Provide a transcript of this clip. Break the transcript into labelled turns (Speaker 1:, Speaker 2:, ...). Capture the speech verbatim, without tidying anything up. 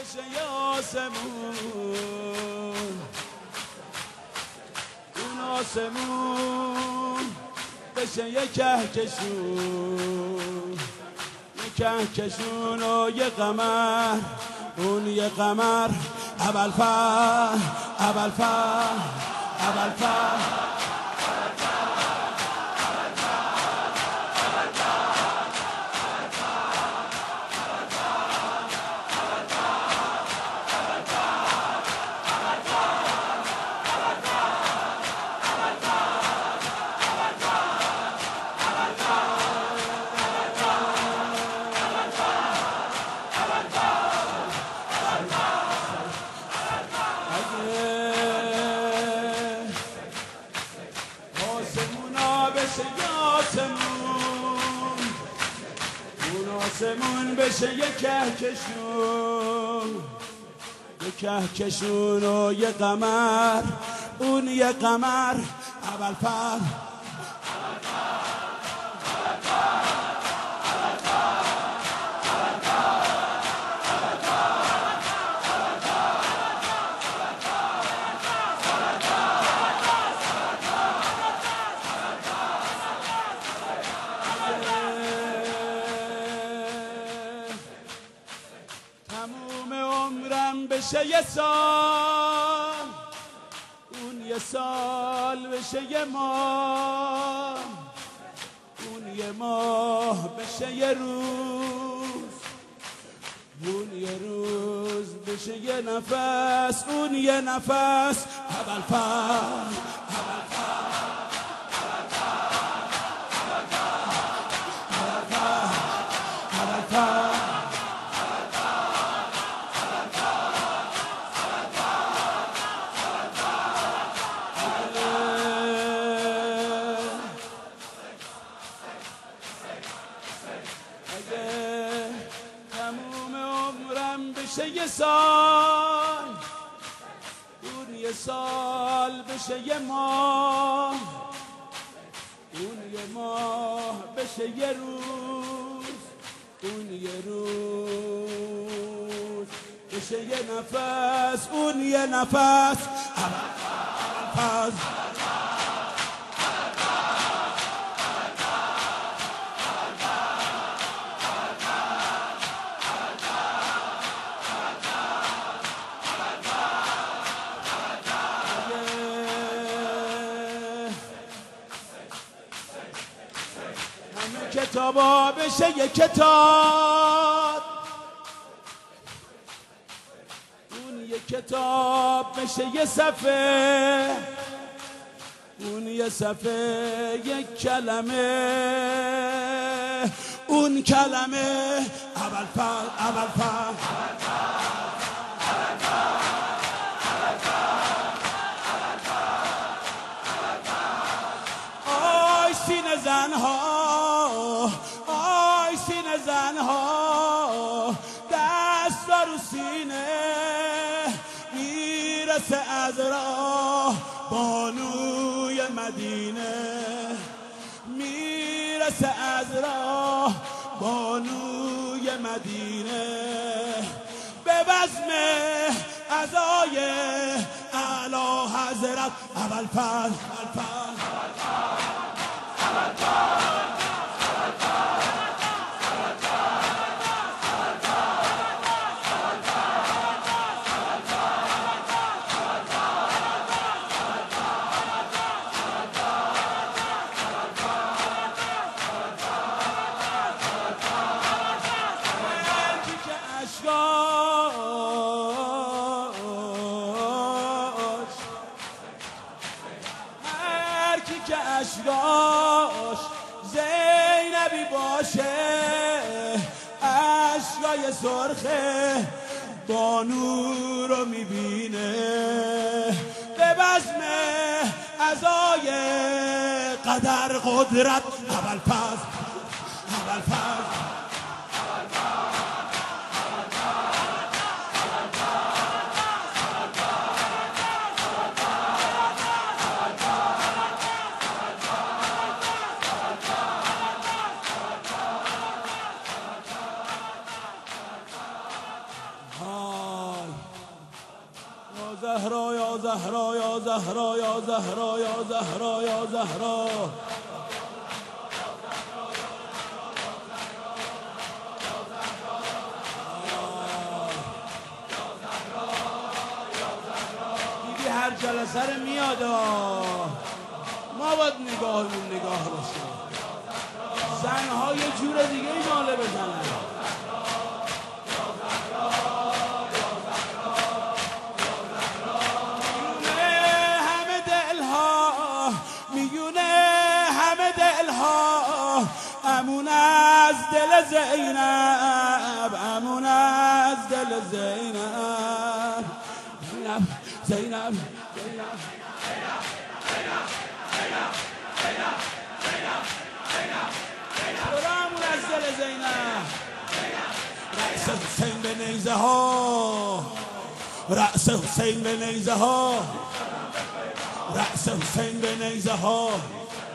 Speaker 1: بشه یه آسمون، اون آسمون بشه یه کهکشون، یه کهکشون و یه قمر، اون یه قمر ابوالفضل ابوالفضل ابوالفضل. آسمون بشه یه کهکشون، یه کهکشون و یه قمر، اون یه قمر ابوالفضل. بشه یه سال، اون یه سال بشه یه ماه، اون یه ماه بشه یه روز، اون یه روز بشه یه نفس، اون یه نفس ابوالفضل ابوالفضل. بشه یه سال، اون یه سال بشه یه ماه، اون یه ماه بشه یه روز، اون یه روز بشه یه نفس، اون یه نفس ابوالفضل. کتابا بشه یه کتاب، اون یه کتاب بشه یه صفحه، اون یه صفحه یک کلمه، اون کلمه ابوالفضل ابوالفضل. آی سینه زنها، آی سینه زنها، دست رو سینه میرسه از راه بانوی مدینه، میرسه از راه بانوی مدینه، به بزم عزای اعلی حضرت ابوالفضل ابوالفضل. که اشکاش زینبی باشه، اشکای سرخه بانو رو میبینه، به بزم عزای قدر قدرت ابوالفضل ابوالفضل. آه زهرا یا زهرا یا زهرا یا زهرا یا زهرا یا زهرا دیدی هر جلسه رو میاد ما باید نگاهمون نگاه باشه زنها یه جور دیگه ناله بزنن امون از دل زینب امون از دل زینب زینب زینب امون از دل زینب رأس حسین به نیزه ها رأس حسین به نیزه ها رأس حسین به نیزه ها